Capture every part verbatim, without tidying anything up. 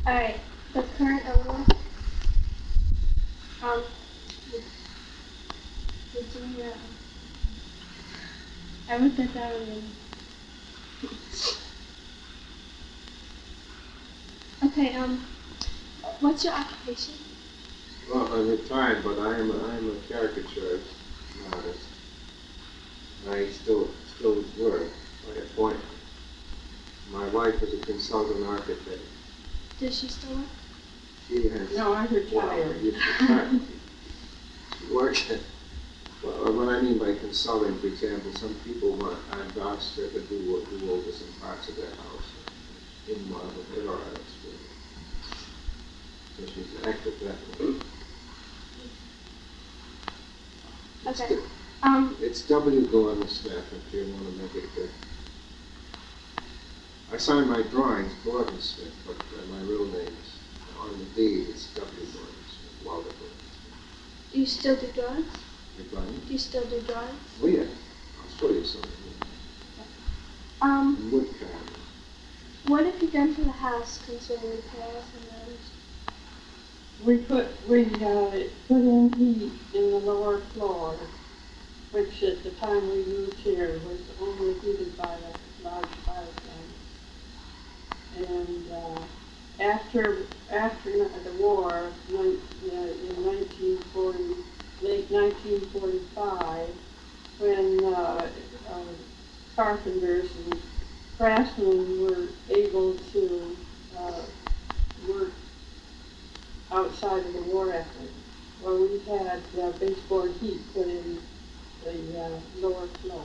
Alright, the current owner, um, Virginia, I wrote that down in. Okay, um, what's your occupation? Well, I'm retired, but I am a, I am a caricaturist artist. I still still work by appointment. My wife is a consultant architect. Does she still work? She has. No, I Well, retired. she's retired. She works at, well, what I mean by consulting, for example, some people want, I've asked her to do, do over some parts of their house in one of her artists. So she's active that way. Okay, um, It's W. Gordon Smith, if you want to make it good. I sign my drawings Gordon Smith, but uh, my real name is, on the deed, it's W. Gordon Smith, Walter Gordon Smith. do you still do drawings? You're fine? Do you still do drawings? Oh, yeah. I'll show you something. Um, Wood carving. what have you done to the house concerning repairs and those? We put, we, uh, put in heat in the lower floor, which at the time we moved here was only heated by a large fireplace. And, uh, after, after the war, nine, uh, in nineteen forty, late nineteen forty-five, when, uh, uh, carpenters and craftsmen were able to, uh, work outside of the war effort, where we had uh, baseboard heat put in the uh, lower floor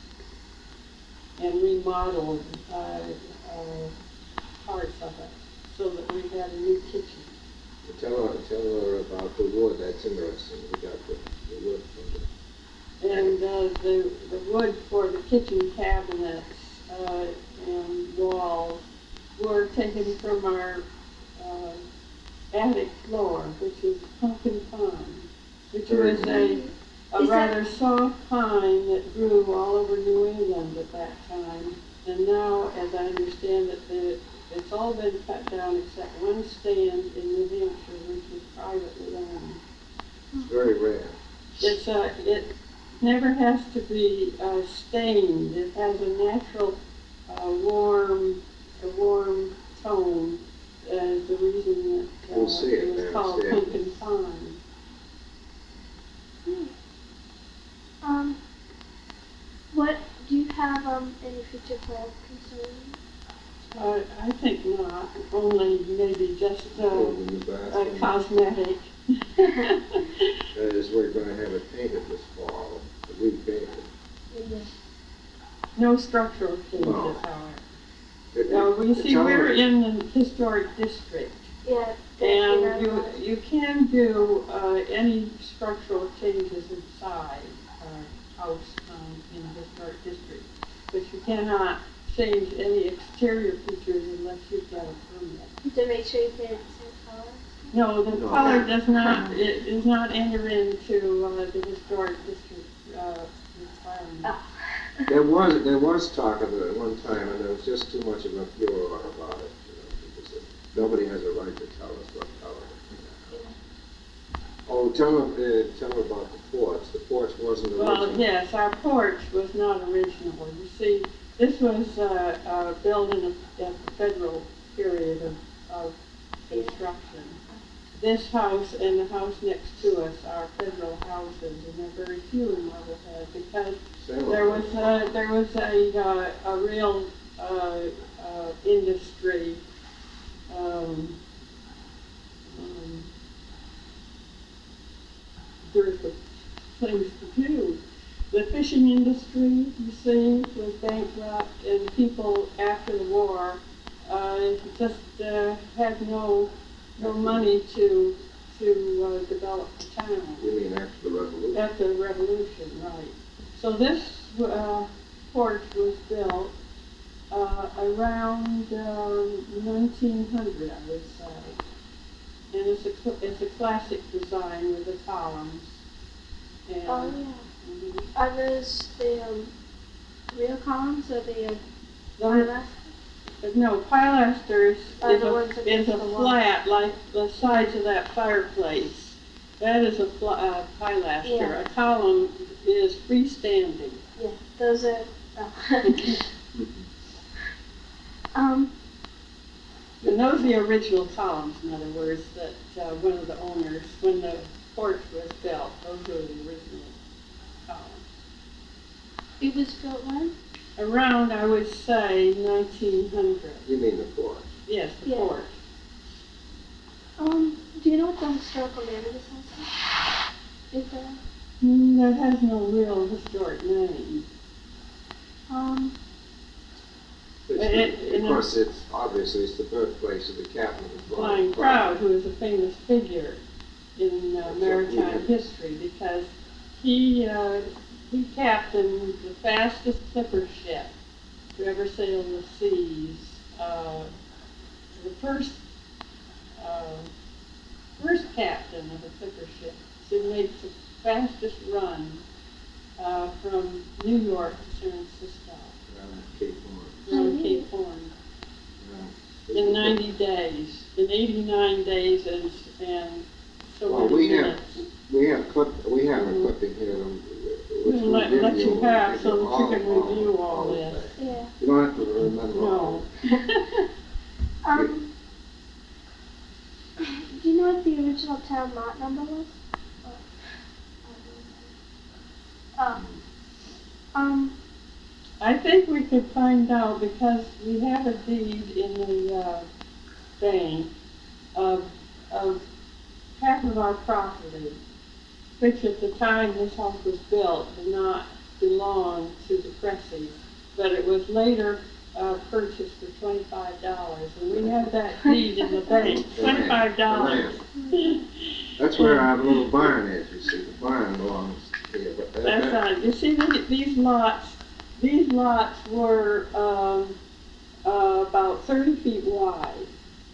and remodeled uh, uh, parts of it so that we had a new kitchen. Tell her, tell her about the wood, that's interesting. We got the, the wood from the... And uh, the, the wood for the kitchen cabinets uh, and walls were taken from our uh, attic floor, which is pumpkin pine, which was a, a Is rather that- soft pine that grew all over New England at that time. And now, as I understand it, the, it's all been cut down except one stand in New Hampshire, which is privately owned. It's very rare. It's uh, it never has to be uh, stained. It has a natural uh, warm, a warm tone. Uh, the reason that uh, You'll see it it was there, called see it. pumpkin pine. Hmm. Um, what, do you have, um, any future plans concerning? Uh, I think not. Only maybe just uh, Oh, the new a bathroom. cosmetic. That is, we're gonna have it painted this fall, repainted. No structural changes, No. however. It- Now, it- you it's see, all we're right. in the historic district. Yeah. And you, you can do, uh, any structural changes inside, uh, house, um, in the historic district. But you cannot change any exterior features unless you've got a permit. To make sure you paint the same color? No, the No. color does not, it does not enter into, uh, the historic district, uh, requirement. Oh. There was, there was talk of it at one time, and there was just too much of a furor about it, you know, because it- nobody has a right to tell us what color. Oh, tell them, uh, tell them about the porch. The porch wasn't original. Well, yes, our porch was not original. You see, this was, uh, uh, built in a, at the federal period of, of construction. This house and the house next to us are federal houses, and they're very few in Marblehead because Same there one. was a, there was a, uh, a real, uh, uh, industry, um, um, dearth of things to do. The fishing industry, you see, was bankrupt, and people after the war, uh, just, uh, had no, no money to, to, uh, develop the town. You mean after the revolution? After the revolution, right. So this, uh, porch was built, uh, around, um, nineteen hundred, I would say. And it's a, cl- it's a classic design with the columns. And, Oh, yeah. mhm. Are those the, um, real columns or the, uh, Those- eyelash? But no, pilasters Are is the a, ones that is go a to the wall. flat, like the sides of that fireplace. That is a fla- uh, pilaster. Yeah. A column is freestanding. Yeah, those are, oh. um, And those are the original columns, in other words, that uh, one of the owners, when the porch was built, those were the original columns. it was built when? Around, I would say, nineteen hundred. You mean the porch? Yes, the Yeah. porch. Um, do you know what the historical name of this house is? Is there? Mm, that has no real historic name. Um, It's It- the- it- Of course, it's, obviously, it's the birthplace of the captain of the Flying Proud, who is a famous figure in uh, maritime history, because he, uh, he captained the fastest clipper ship to ever sail the seas. Uh, the first, uh, first captain of a clipper ship to make the fastest run uh, from New York to San Francisco, Around Cape Horn. around Mhm. Cape Horn, Yeah. in ninety days, in eighty-nine days and, and so Well, many we have, minutes. we have clip, we have a Mhm. clipping here, um, which We'll will let, give let you you- have give so you that you can all- review all of this. that. yeah. You don't have to remember all No. of it. Um, do you know what the original town lot number was? Oh, oh, um, I think we could find out because we have a deed in the, uh, bank of, of half of our property, which at the time this house was built did not belong to the Cressys, but it was later, uh, purchased for twenty-five dollars, and we have that deed in the bank, The land, twenty-five the dollars. land. That's where our little barn is, you see, the barn belongs here, but that, That's that, right. You see, the- these lots, these lots were, um, uh, about thirty feet wide.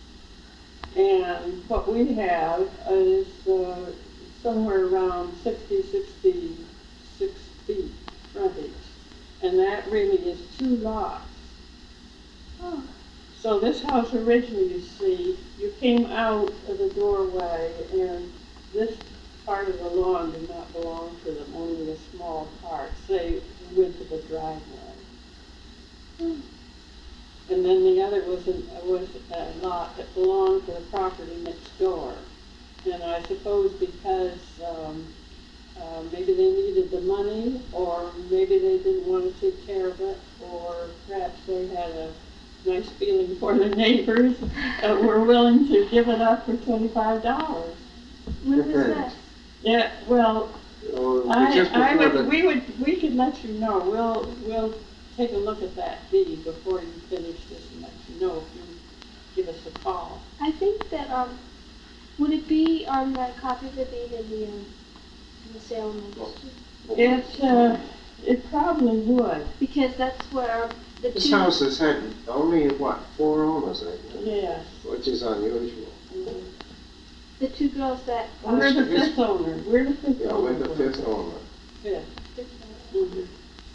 And what we have is, uh, somewhere around sixty, sixty-six feet frontage. And that really is two lots. oh, So this house originally, you see, you came out of the doorway and this part of the lawn did not belong to them, only a small part, say, the width of the driveway. hmm. And then the other was a, was a lot that belonged to the property next door. And I suppose because, um, uh, maybe they needed the money, or maybe they didn't want to take care of it, or perhaps they had a nice feeling for the neighbors, uh, were willing to give it up for twenty-five dollars. When was Depends. that? Yeah, well, oh, I, just I before would, the, we would, we could let you know, we'll, we'll take a look at that deed before you finish this and let you know if you give us a call. I think that, um, would it be on the copy of the deed in the, um, in the Salem registry? It, uh, it probably would, Because that's where, um, the two. this house has had only, what, four owners, I think, yes. which is unusual. Mhm. The two girls that. um, We're the This- fifth owner, we're the fifth Yeah, owner. we're the fifth owner. Fifth. this, uh, Mhm.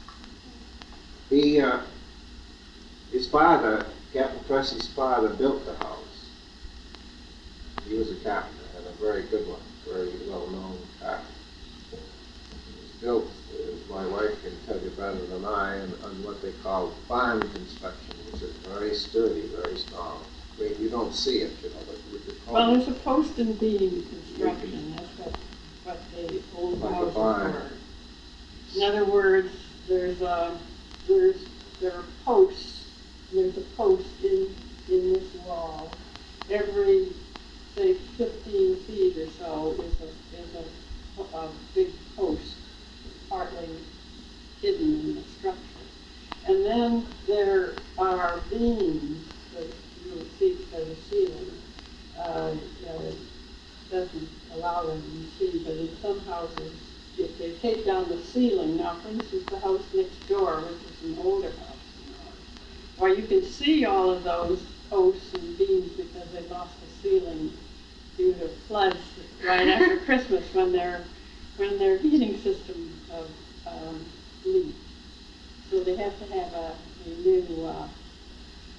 He, uh, his father, Captain Cressy's father, built the house. He was a captain, and a very good one, very well-known captain. It was built, as my wife can tell you better than I, on, on what they call barn construction, which is very sturdy, very strong. I mean, you don't see it, you know, but with the Well, it's a post and beam construction, that's what, what the old Like a houses barn. were. In other words, there's a, there's, there are posts, there's a post in, in this wall. Every, say, fifteen feet or so is a, is a, a big post, partly hidden in the structure. And then there are beams that you will see because of ceiling. Uh, you know, it doesn't allow them to be seen, but in some houses, if they take down the ceiling, now for instance, the house next door, which is an older house, you know, or you can see all of those posts and beams because they lost the ceiling due to floods right after Christmas when their, when their heating system of, um, leaked. So they have to have a, a new, uh,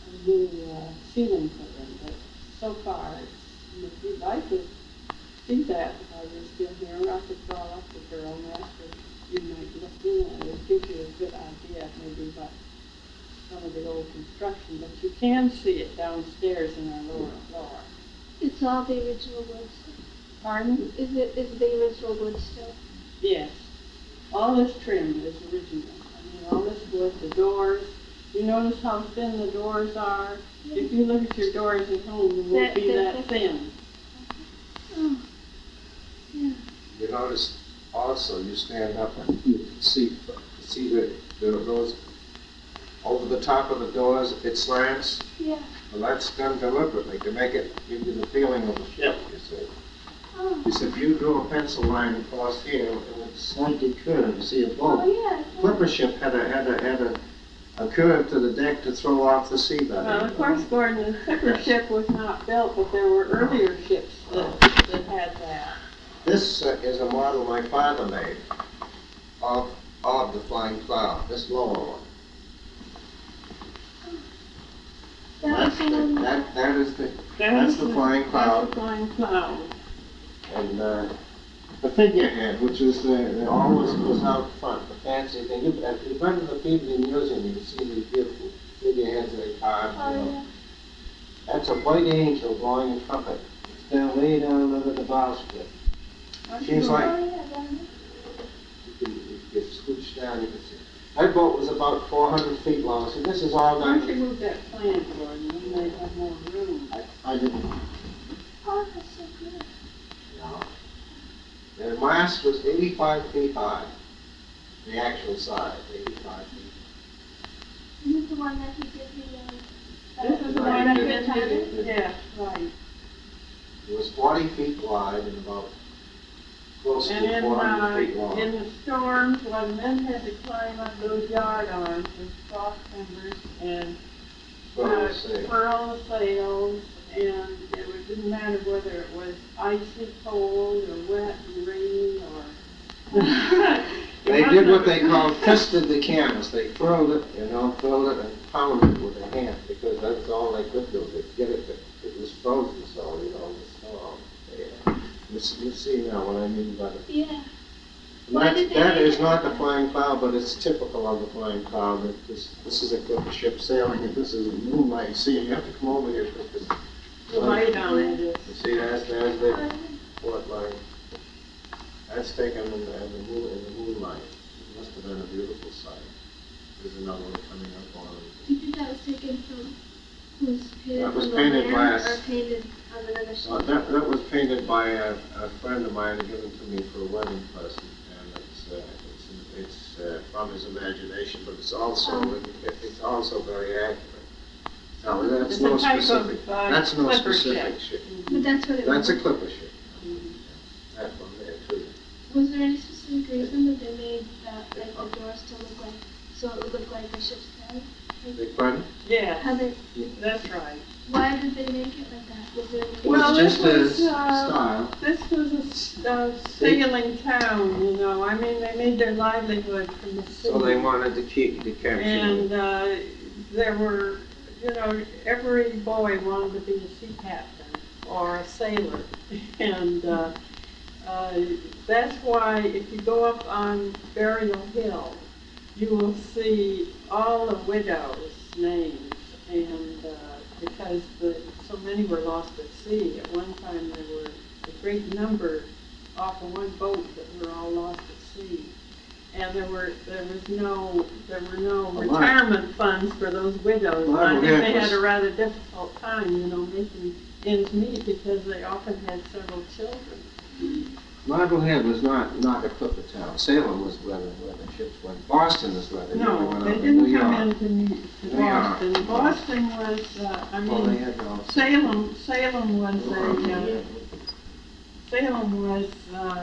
a new uh, ceiling put in, but so far, it's, if you'd like to see that while you're still here, I could call up the girl and ask her if you might look in, and it gives you a good idea maybe about some of the old construction, but you can see it downstairs in our lower floor. It's all the original wood still. Pardon? Is it, is the original wood still? Yes. All this trim is original. I mean, all this wood, the doors. You notice how thin the doors are? If you look at your doors at home, they won't That- be that- that thin. Oh, yeah. You notice also, you stand up and you can see, see the, the, those, over the top of the doors, it slants. Yeah. Well, that's done deliberately to make it, give you the feeling of a ship, you see. Oh. Because if you drew a pencil line across here, it would slightly curve, you see a boat. Oh, yeah. Clipper ship had a, had a, had a, a curve to the deck to throw off the seabed. Well, of course, Gordon, the clipper ship was not built, but there were earlier ships that, that had that. This uh, is a model my father made of, of the Flying Cloud, this lower one. That was That's the the, one that, that is the, That's the Flying Cloud. That's the Flying Cloud. and, uh, the figurehead, which is the, the always was out front, the fancy thing. You, if you've been to the Peabody Museum, you can see these beautiful figureheads they carved, you Oh, know. yeah. That's a white angel blowing a trumpet. It's down way down under the bowsprit. Seems Oh, like yeah, down you can, you get scooched down, you can see. That boat was about four hundred feet long, so this is all Why don't you done. move that plant, Gordon, then they have more room. I, I didn't, there. Oh, that's so good. know. The mast was eighty-five feet high, the actual size, eighty-five feet. Is this the one that he did the, um, This is the Right, one it that is. did, yeah, right. It was forty feet wide and about close And to in, four uh, hundred feet long. in the storms, when men had to climb up those yard arms with soft timbers and So uh, to say. furl the sails, and it was- didn't matter whether it was icy cold or wet and rainy or. They did what they called twisted the canvas. They furled it, you know, furled it and pounded it with their hand because that's all they could do to get it. to- It was frozen, so you know, the snow. Yeah. You see, you see now what I mean by the. yeah. Why That, did they that make is it not like the that? Flying Cloud, but it's typical of the Flying Cloud. That This, this is a clipper ship sailing, and this is a moonlight sea. You have to come over here because The light on it is. you see, that's, there's Oh, the yeah. port line. That's taken in the, in the moon, in the moonlight. It must have been a beautiful sight. There's another one coming up on. Do you think that was taken from, was painted That was from the painted land last- or painted on another Uh, ship? that, that was painted by a, a friend of mine and given to me for a wedding present. And it's, uh, it's, it's, uh, from his imagination, but it's also, Oh. it- it's also very accurate. Now, that's It's no a type of, specific, uh, that's no clipper specific ship. ship. But that's what it was. That's a clipper ship. Mhm. That one there too. Was there any specific reason that they made that, like, the doors to look like, so it would look like a ship's head? Big pardon? Yeah, How they, that's right. why did they make it like that? Was there any? It was Well, just this a was, uh, style. This was a s- a sailing town, you know, I mean, they made their livelihood from the sea. So they wanted to keep, to capture And, it. uh, there were, you know, every boy wanted to be a sea captain or a sailor. And, uh, uh, that's why if you go up on Burial Hill, you will see all the widows' names. And, uh, because the, so many were lost at sea. At one time, there were a great number off of one boat that were all lost at sea. And there were, there was no, there were no A lot. retirement funds for those widows. A lot I of think they that had a was- rather difficult time, you know, making ends meet because they often had several children. Marblehead was not, not a clipper town. Salem was where the, where the ships went. Boston is where they really No, went they up in didn't New come York. into New- to New York. Boston. Boston was, uh, I Well, they mean, had no. Salem, Salem was a, uh, Salem was, uh,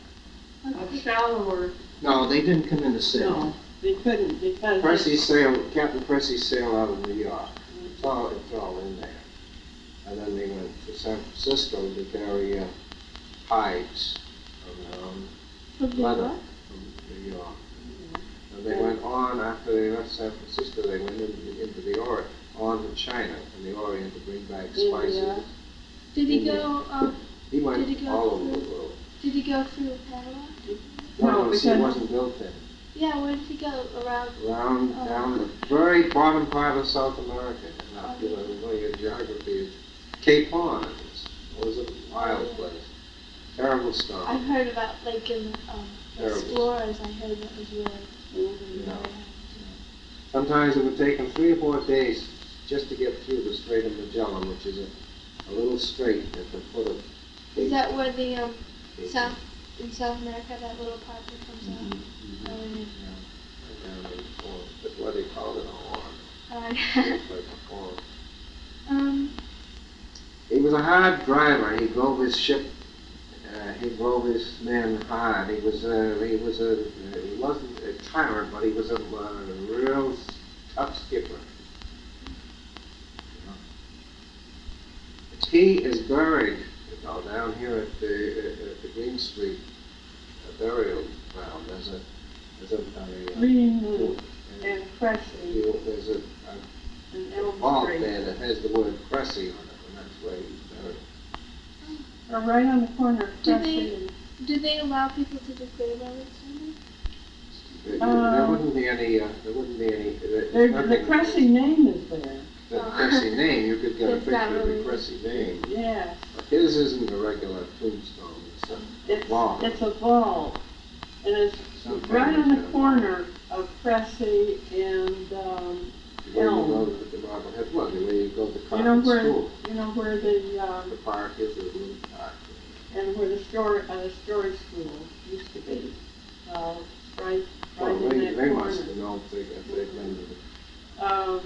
a shallower, No, they didn't come into no, Salem. they couldn't because. Percy sailed, Captain Percy sailed out of New York. It's all, it's all in there. And then they went to San Francisco to carry, uh, hides of, um, From New leather York? from New York. And they went on, after they left San Francisco, they went into, into the Orient. on to China from the Orient to bring back India. spices. Did he India. go, um, He went Did he go all over the through- world. did he go through Panama? No, No, see, it because- wasn't built then. Yeah, where did he go? Around, Around, Oh. down the very bottom part of South America, now, you know, the way your geography is. Cape Horn was a wild place. Terrible I've storm. heard about, like, in, um, Terrible. Explorers, I heard that was really, Mhm. Yeah. Sometimes it would take them three or four days just to get through the Strait of Magellan, which is a, a little strait at the foot of. Is that where the, um, Cape- South, in South America, that little part that comes Mhm, out? mhm. Oh, yeah. Yeah, right down in the horn. That's why they call it a horn. Alright. It's like a horn. Um, He was a hard driver. He drove his ship. Uh, he drove his men hard. He was a. He was a. Uh, he wasn't a tyrant, but he was a uh, real s- tough skipper. He is buried, you know, down here at the at the Green Street uh, burial ground. There's a. There's a. a, a Green uh, and Cressy there's a, a and Elm vault Street. there that has the word Cressy on it, and that's where he's buried. Or right on the corner of Do Cressy they- and do they allow people to do grave roads on There, there Um, wouldn't be any, uh, there wouldn't be any, there's there, the nothing- Cressy name is there. The Cressy name, you could get a It's not picture of the really- Cressy name. Yes, But his isn't a regular tombstone, it's a it's, vault. it's a vault. And it's Something right on like the that. corner of Cressy and, um, Where you Elm. go to the Marblehead, well, the way you go to you know Concord where, School. you know where the, The um, park is, the little park. and where the store, uh, the storage school used to be. Uh, right, Well, right in they, that they corner. must have known if they, if they've been to the Um,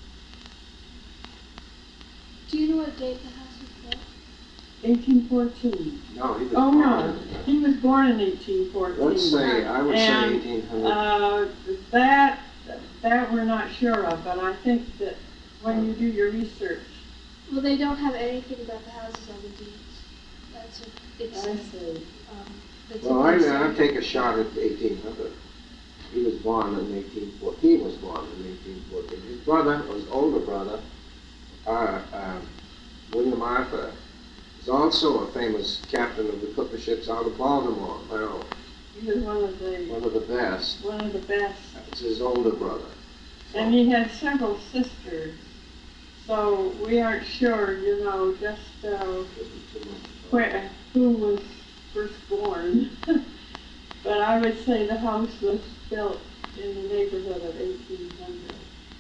Do you know what date the house was built? eighteen fourteen. No, he was. Oh, born no, in- he was born in eighteen fourteen. Let's say, I would say And, eighteen hundred. Uh, that, that we're not sure of, but I think that when you do your research, Well, they don't have anything about the houses on the deeds. That's what it I says. see. Um, that's Well, what I, they say. I'll take a shot at eighteen hundred. He was born in eighteen fourteen, he was born in eighteen fourteen. His brother, or his older brother, uh, um, William Arthur, is also a famous captain of the clipper ships out of Baltimore, Maryland. He was one of the, One of the best. one of the best. It's his older brother. And he had several sisters, so we aren't sure, you know, just, uh, where, who was first born. But I would say the house was built in the neighborhood of eighteen hundred.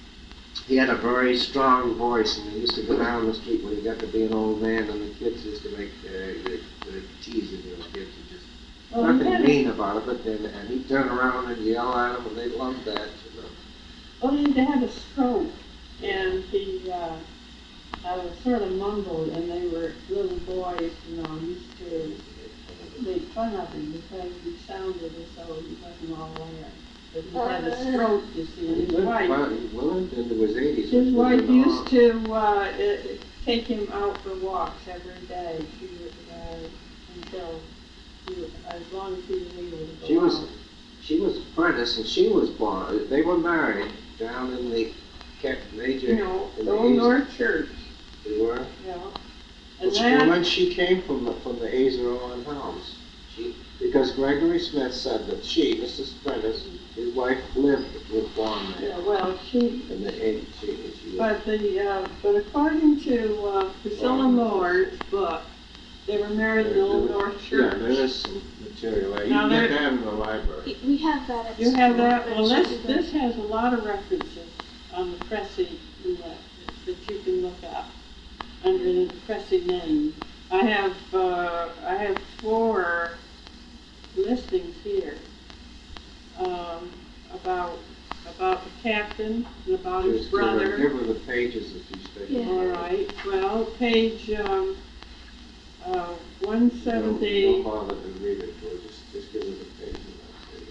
He had a very strong voice, and he used to go down the street when he got to be an old man, and the kids used to make, uh, the, the teasing the kids, and just Well, he nothing had a- mean about it, but then, and he'd turn around and yell at them, and they loved that, you know. Well, he had a stroke, and he, uh, uh, sort of mumbled, and they were, little boys, you know, used to make fun of him because he sounded as though he wasn't all there. But he had a stroke, you see, and He his lived, wife, well, he lived into his eighties. his which wife wasn't used long. to, uh, i- take him out for walks every day. She would, uh, until, he, as long as he was able to go She was, out. she was apprentice, and she was born, they were married down in the Ca- major, You know, in the the old East. North Church, They were. you know. And Which that, woman she came from, the from the Azer and Helms. She, because Gregory Smith said that she, Missus Prentice, his wife, lived with Vaughan there. yeah, well, she, And the, and she, she was, but the, uh, but according to, uh, Priscilla Moore's book, they were married in the Old North yeah, Church. there is some material there. You Now can get there- that in the library. We- We have that at You have school, that, but it well, should this, be there. this has a lot of references on the Cressy, in that, that you can look up under the Cressy name. I have, uh, I have four listings here, um, about, about the captain and about his Just give her- brother. Give her the pages if you stick Yeah. them. All right, well, page, um, uh, one seventy. Don't, don't bother to read it, or just, just give her the pages. and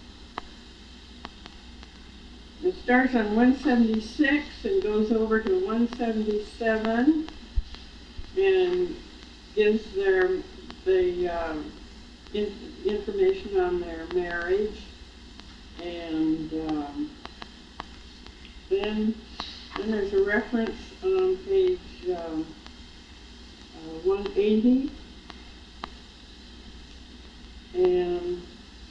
that's it. It starts on one seventy-six and goes over to one seventy-seven and gives their, the, um, in, information on their marriage. And, um, then Then there's a reference on page um, uh, one eighty. And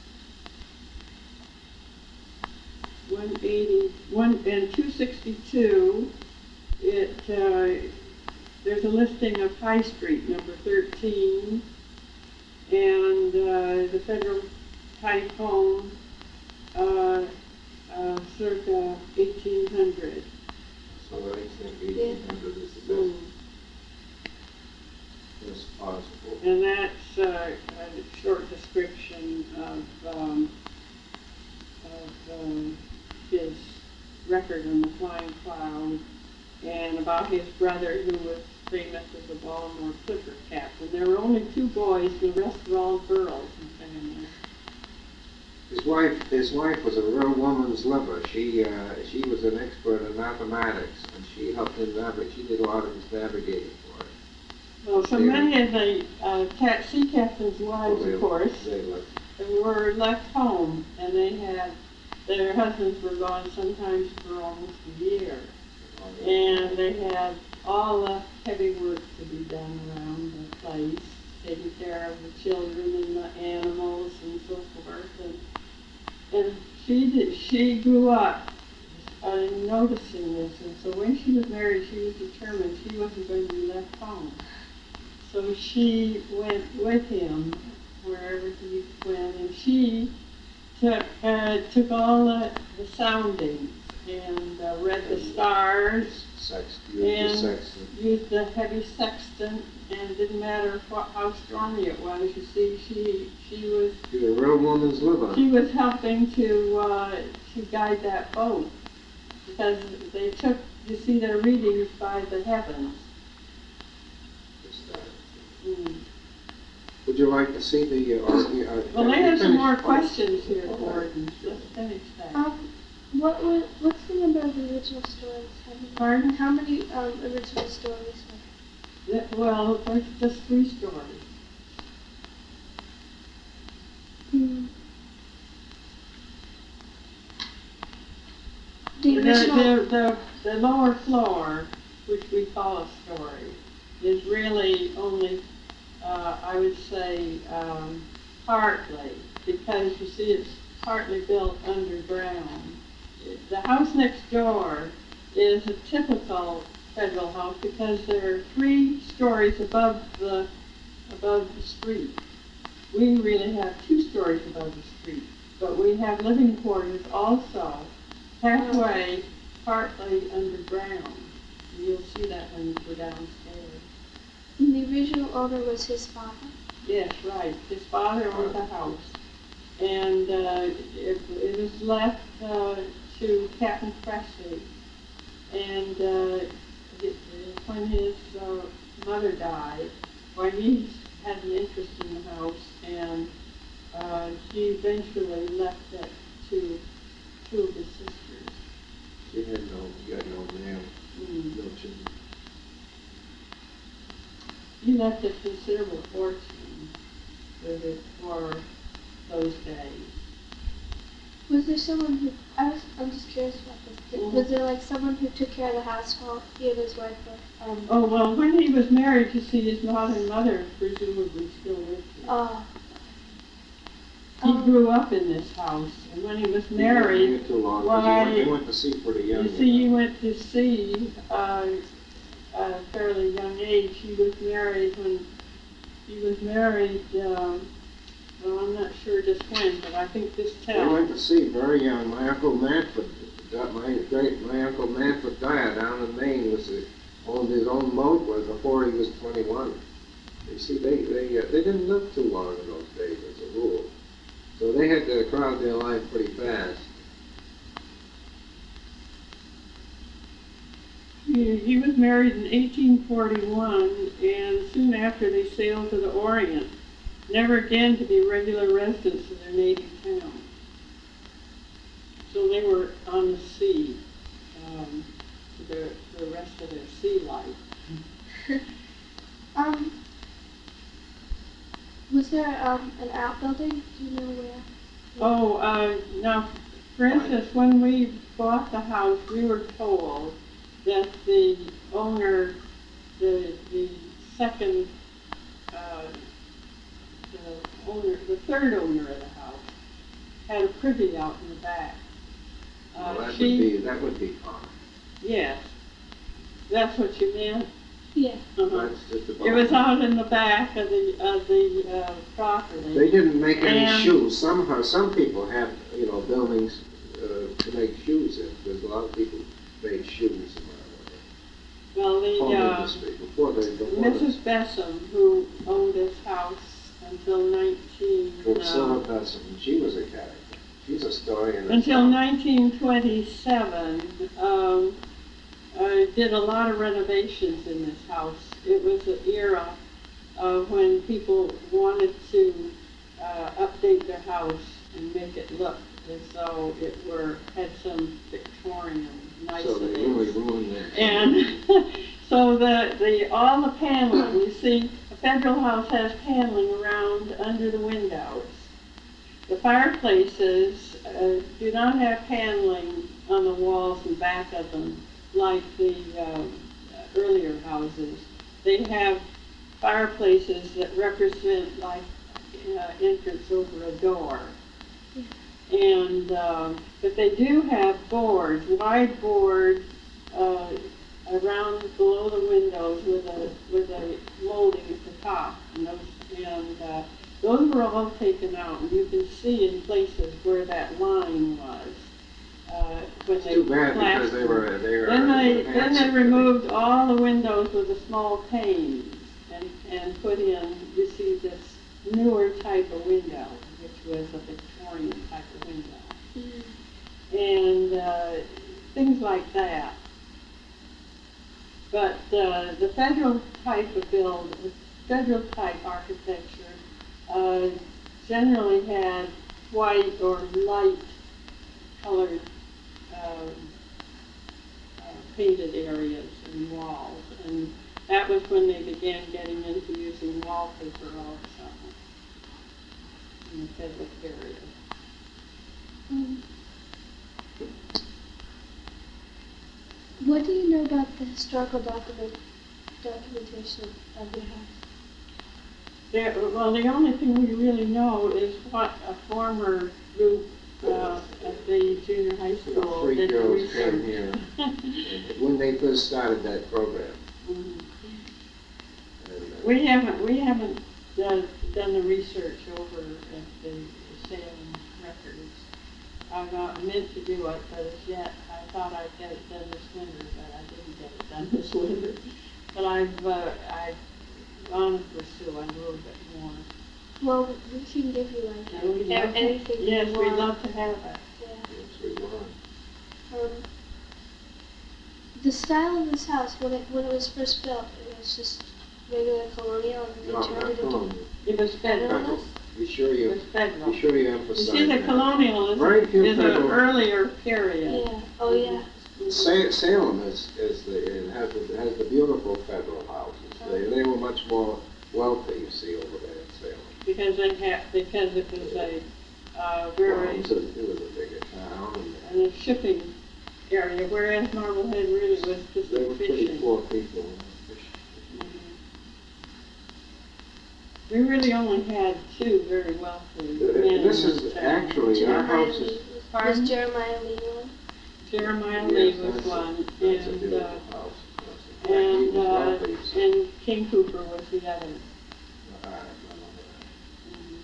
one eighty, one, and two sixty-two, it, uh, there's a listing of High Street, number thirteen, and uh, the federal type home, uh, uh, circa eighteen hundred. So I think eighteen hundred is the Mm. best, best possible. And that's uh, a short description of, um, of um, his record on the Flying Cloud, and about his brother who was famous as a Baltimore Clipper captain. There were only two boys, the rest were all girls in the family. His wife, his wife was a real woman's lover. She, uh, she was an expert in mathematics, and she helped him navigate. She did a lot of his navigating for him. Well, so many of the uh, cat, sea captains' wives, They- of course, They left. were left home, and they had, their husbands were gone sometimes for almost a year. And they had all the heavy work to be done around the place, taking care of the children and the animals and so forth. And, and she did, she grew up uh, noticing this, and so when she was married, she was determined she wasn't going to be left home. So she went with him wherever he went, and she took uh, took all the, the soundings and uh, read the stars. Sex, And used the sextant. used the heavy sextant, and it didn't matter what, how stormy it was. You see, she she was She was a real woman's lover. she was helping to uh, to guide that boat, because they took, you see, their readings by the heavens. Just, uh, Mm. Would you like to see the? Uh, uh, Well, I have some finish? more questions here, Okay. Gordon. Let's finish that. Um, what was, what's the number of original stories? How many, Pardon? how many um, original stories are Yeah, well, there's just three stories. Hmm. The The, original, the, the, the lower floor, which we call a story, is really only, uh, I would say, um, partly, because you see it's partly built underground. The house next door is a typical federal house because there are three stories above the, above the street. We really have two stories above the street, but we have living quarters also halfway, partly underground. You'll see that when you go downstairs. and the original owner was his father. Yes, right. His father owned the house, and uh, it, it was left uh, to Captain Presley. And uh, it, when his uh, mother died, well, he had an interest in the house, and uh, he eventually left it to two of his sisters. She had no, she had no man, Mm. no children. He left a considerable fortune with it for those days. Was there someone who, I was, I'm just curious about this. Did- Mhm. Was there like someone who took care of the house while he and his wife were, um, Oh, well, when he was married, you see, his father and mother presumably still lived here. uh, He um, grew up in this house, and when he was He didn't married, live too long, 'cause he went- why- they went to sea for the young. you see, he went to sea uh, at a fairly young age. He was married when, he was married, um, well, I'm not sure just when, but I think this They went town. to sea very young. My uncle Manfred, got my great, my uncle Manfred Dyer down in Maine was a, owned his own motor before he was twenty-one. You see, they they uh, they didn't live too long in those days as a rule, so they had to crowd their life pretty fast. He, he was married in eighteen forty-one, and soon after they sailed to the Orient, never again to be regular residents of their native town. So they were on the sea um, for the, for the rest of their sea life. um, was there, um, an outbuilding? Do you know where? Oh, uh, now, for instance, when we bought the house, we were told that the owner, the, the second, uh, the owner, the third owner of the house, had a privy out in the back. Uh, Well, that would she, be, that would be fine. yes, that's what you meant? Yeah. Uh-huh. That's just about. It was out in the back of the, of the, uh, property. They didn't make any And- shoes. Somehow, some people have, you know, buildings, uh, to make shoes in. There's a lot of people made shoes in my Well, the, home uh, industry before they, before they. Missus Bessam, who owned this house until nineteen, Priscilla uh, Besson, she was a character. She's a story in until herself. nineteen twenty-seven, um, I did a lot of renovations in this house. It was an era of when people wanted to, uh, update their house and make it look as though it were, had some Victorian So they niceties. really ruined it. And so the, the, all the paneling, you see, a federal house has paneling around under the windows. The fireplaces uh, do not have paneling on the walls and back of them like the um, earlier houses. They have fireplaces that represent like uh, entrance over a door. And, um, but they do have boards, wide board, uh, around below the windows with a, with a molding at the top. And those, and, uh, those were all taken out, and you can see in places where that line was, uh, when they Too bad because they plastered. were, they were. Then they, were then they handsome. removed all the windows with the small panes and, and put in, you see, this newer type of window, which was a Victorian type of window. Mm. And, uh, things like that. But, uh, the federal type of build, the federal type architecture, uh, generally had white or light colored, um, uh, painted areas and walls. And that was when they began getting into using wallpaper also in the federal area. Um, what do you know about the historical document documentation of your house? There, well, the only thing we really know is what a former group uh, at the junior high You know, school three did girls came research. here when they first started that program. Mhm. And, uh, We haven't, we haven't done, done the research over at the Salem Records. I've not meant to do it, but as yet, I thought I'd get it done this winter, but I didn't get it done this winter. But I've, uh, I've gone to pursue a little bit more. Well, we can give you like And we'd love to- anything you Yes, we'd want. love to have it. Yeah. yes, we were. Um, the style of this house, when it when it was first built, it was just regular colonial, and then No, they turned not it into colonial. It was federal. Federal. Be sure It you, was federal. be sure you You emphasize see, the that. colonial Very is, few is an federal- earlier period. Yeah. Oh yeah. Sa- Salem is, is the, it has the, has the beautiful federal houses. They, they were much more wealthy, you see, over there in Salem. Because they had, because it was a, uh, Well, very, it was a, it was a bigger town, and and a shipping area, whereas Marblehead really was just they a were pretty fishing. poor people. Mhm. We really only had two very wealthy Uh, men. This in is town. actually, our Jeremiah house Lee is, was, Pardon? was Jeremiah Lee one. Jeremiah yes, Lee was that's a- one, that's a and, beautiful uh, house. That's a- he and, was uh, wealthy, so- and King Cooper was the other. I don't know. Mhm.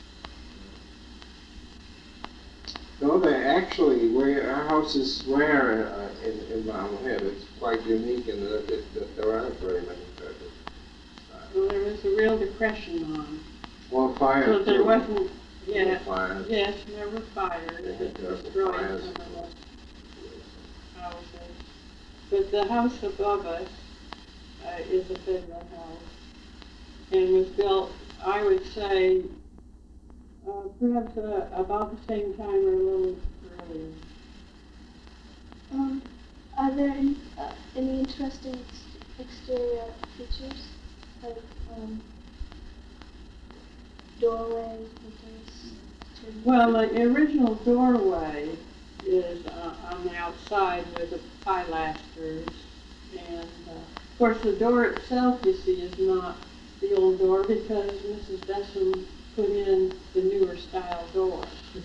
No, they actually, where, our house is rare uh, in, in Marblehead. It's quite unique in that, it- that there aren't very many federal. Well, there was a real depression on, Well, fire. so there too. wasn't, yeah, Fire. yes, there were fires They had that terrible destroyed fires. some of the houses. But the house above us uh, is a federal house, and was built, I would say, uh, perhaps uh, about the same time or a little earlier. Um, are there any, uh, any interesting ex- exterior features, like um, doorways, windows? to- Well, the original doorway is uh, on the outside with the pilasters And, uh, of course, the door itself, you see, is not the old door because Missus Bessem put in the newer style door.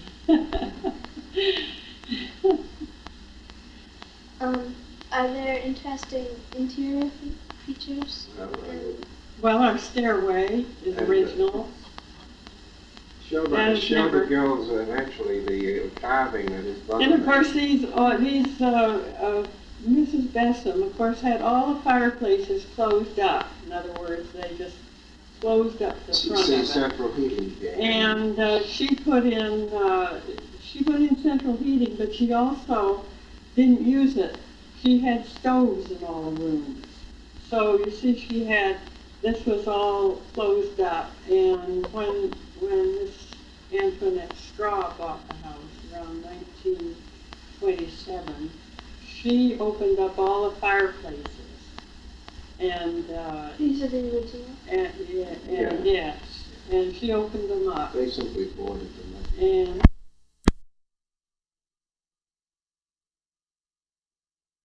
Um, are there interesting interior fe- features? Uh, And Well, our stairway is And, uh, original. Show That the, is show never- the girls uh, actually the uh, carving that is done. And of course, these, uh, these, uh, uh, Missus Bessem, of course, had all the fireplaces closed up. In other words, they just closed up the front of See it. central heating. yeah. And, uh, she put in, uh, she put in central heating, but she also didn't use it. She had stoves in all the rooms. So you see, she had, this was all closed up, and when, when Miss Antoinette Straw bought the house around nineteen twenty-seven, she opened up all the fireplaces. And, uh, these are the original. and, yeah, and, Yeah. yes, and she opened them up. They simply boarded them. And